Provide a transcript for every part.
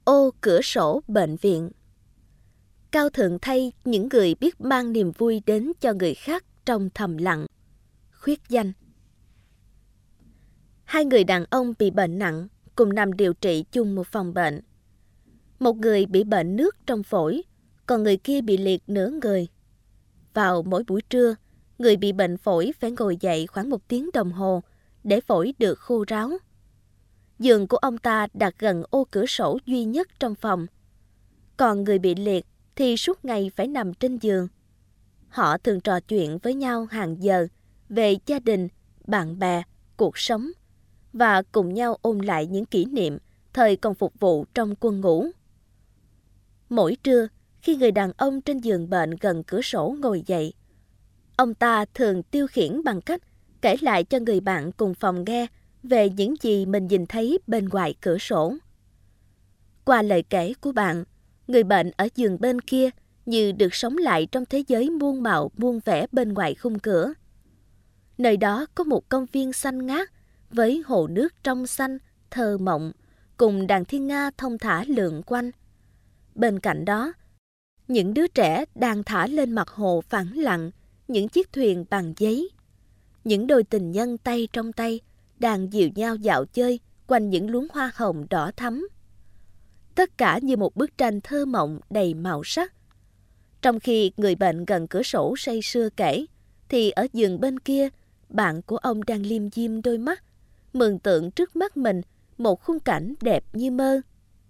Ô cửa sổ bệnh viện. Cao thượng thay những người biết mang niềm vui đến cho người khác trong thầm lặng. Khuyết danh. Hai người đàn ông bị bệnh nặng cùng nằm điều trị chung một phòng bệnh. Một người bị bệnh nước trong phổi, còn người kia bị liệt nửa người. Vào mỗi buổi trưa, người bị bệnh phổi phải ngồi dậy khoảng 1 tiếng đồng hồ để phổi được khô ráo. Giường của ông ta đặt gần ô cửa sổ duy nhất trong phòng. Còn người bị liệt thì suốt ngày phải nằm trên giường. Họ thường trò chuyện với nhau hàng giờ về gia đình, bạn bè, cuộc sống và cùng nhau ôn lại những kỷ niệm thời còn phục vụ trong quân ngũ. Mỗi trưa, khi người đàn ông trên giường bệnh gần cửa sổ ngồi dậy, ông ta thường tiêu khiển bằng cách kể lại cho người bạn cùng phòng nghe về những gì mình nhìn thấy bên ngoài cửa sổ. Qua lời kể của bạn, người bệnh ở giường bên kia như được sống lại trong thế giới muôn màu muôn vẻ bên ngoài khung cửa. Nơi đó có một công viên xanh ngát với hồ nước trong xanh, thơ mộng, cùng đàn thiên nga thông thả lượn quanh. Bên cạnh đó, những đứa trẻ đang thả lên mặt hồ phẳng lặng những chiếc thuyền bằng giấy. Những đôi tình nhân tay trong tay đang dìu nhau dạo chơi quanh những luống hoa hồng đỏ thắm. Tất cả như một bức tranh thơ mộng đầy màu sắc. Trong khi người bệnh gần cửa sổ say sưa kể, thì ở giường bên kia, bạn của ông đang liêm diêm đôi mắt, mường tượng trước mắt mình một khung cảnh đẹp như mơ.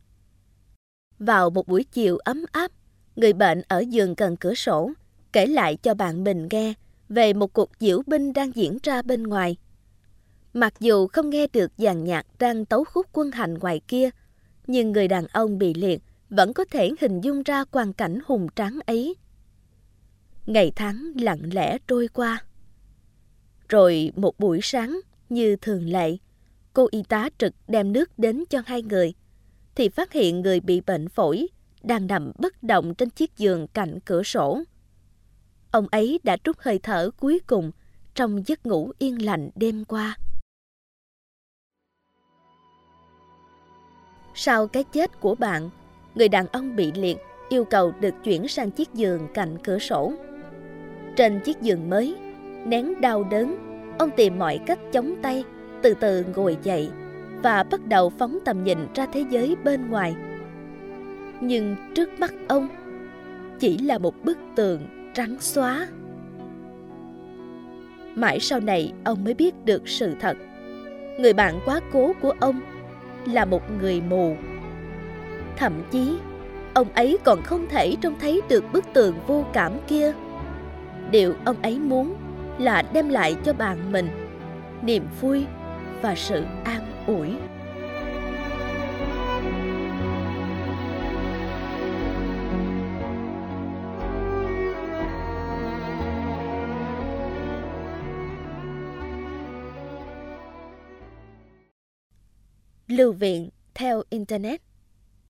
Vào một buổi chiều ấm áp, người bệnh ở giường gần cửa sổ kể lại cho bạn mình nghe về một cuộc diễu binh đang diễn ra bên ngoài. Mặc dù không nghe được dàn nhạc đang tấu khúc quân hành ngoài kia, nhưng người đàn ông bị liệt vẫn có thể hình dung ra quang cảnh hùng tráng ấy. Ngày tháng lặng lẽ trôi qua. Rồi một buổi sáng, như thường lệ, cô y tá trực đem nước đến cho hai người, thì phát hiện người bị bệnh phổi đang nằm bất động trên chiếc giường cạnh cửa sổ. Ông ấy đã trút hơi thở cuối cùng trong giấc ngủ yên lành đêm qua. Sau cái chết của bạn, người đàn ông bị liệt yêu cầu được chuyển sang chiếc giường cạnh cửa sổ. Trên chiếc giường mới, nén đau đớn, ông tìm mọi cách chống tay, từ từ ngồi dậy và bắt đầu phóng tầm nhìn ra thế giới bên ngoài. Nhưng trước mắt ông chỉ là một bức tường trắng xóa. Mãi sau này ông mới biết được sự thật. Người bạn quá cố của ông là một người mù. Thậm chí, ông ấy còn không thể trông thấy được bức tường vô cảm kia. Điều ông ấy muốn là đem lại cho bạn mình niềm vui và sự an ủi. Lưu viện theo Internet.